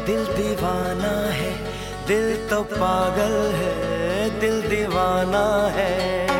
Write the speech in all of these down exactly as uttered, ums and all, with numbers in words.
दिल दीवाना है, दिल तो पागल है, दिल दीवाना है।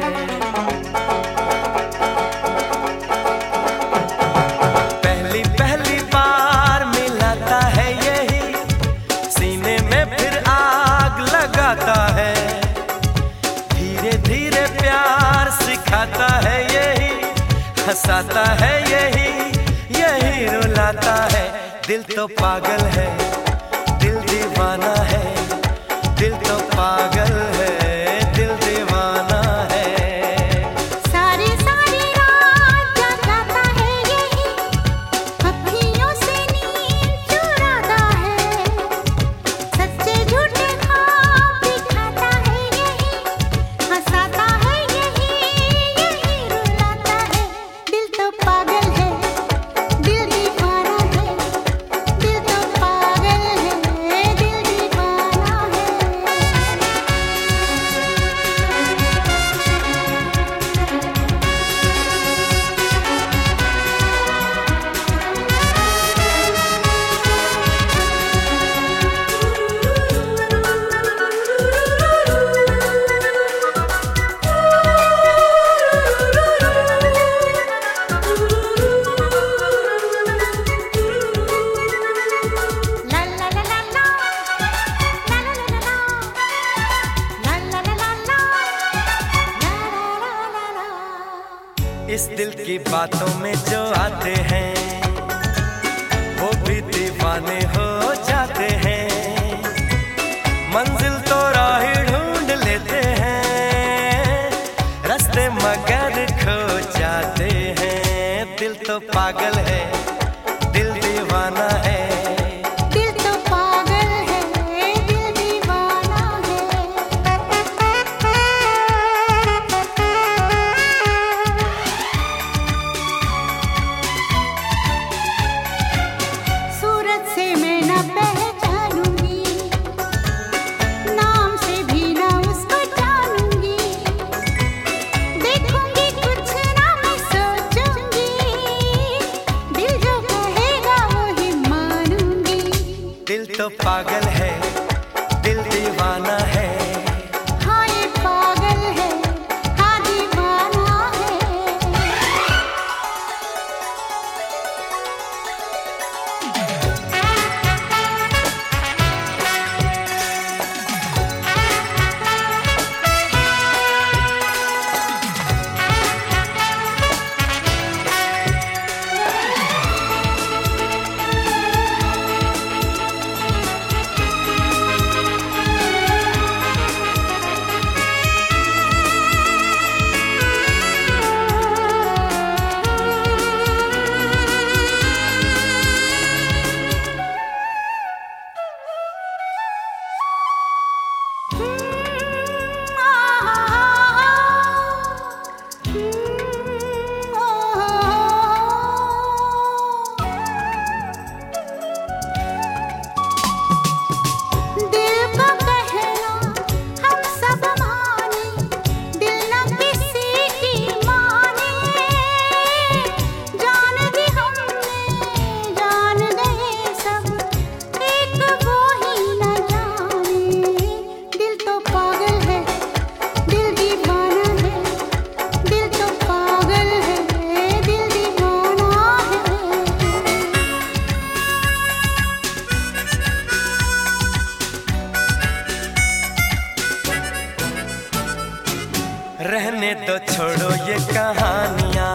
पहली पहली बार मिलाता है यही, सीने में फिर आग लगाता है। धीरे धीरे प्यार सिखाता है यही, हंसाता है यही, यही रुलाता है। दिल तो पागल है, दिल दीवाना है, दिल तो पागल है, दिल दीवाना है। सारी सारी रात जगाता है यही, अखियों से नींद चुराता है। सच्चे झूठे ख्वाब दिखाता है यही, हंसाता है यही, यही रुलाता है। दिल तो पागल है, दिल दीवाना है, दिल तो पागल है, दिल दीवाना है। La la la la la, la la la la la, la la la la la, la la la la। इस दिल की बातों में जो आते हैं, वो भी दीवाने हो जाते हैं। मंजिल तो राह ढूंढ लेते हैं, रास्ते मगर खो जाते हैं। दिल तो पागल है, दिल दीवाना है। दिल तो पागल है, दिल दीवाना है। सूरत से मैं न पहचानूंगी, नाम से भी न उसको जानूंगी। देखूंगी कुछ ना मैं सोचूंगी, दिल जो कहेगा वही मानूंगी। दिल तो पागल है, दिल दीवाना है। हाँ ये पागल है, हाँ दीवाना है। रहने दो छोड़ो ये कहानियां,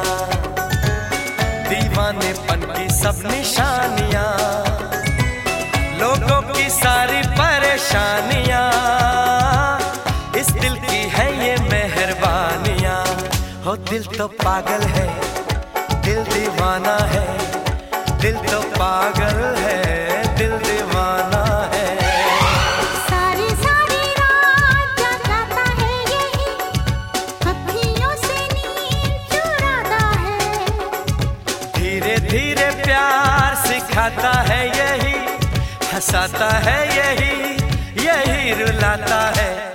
दीवानेपन की सब निशानियां, लोगों की सारी परेशानियां, इस दिल की है ये मेहरबानियां। हो दिल तो पागल है, दिल दीवाना है, दिल तो पागल है, दिल दीवाना है। सारी सारी रात जगाता है यही, अखियों से नींद चुराता है। धीरे धीरे प्यार सिखाता है यही, हंसाता है यही, यही रुलाता है।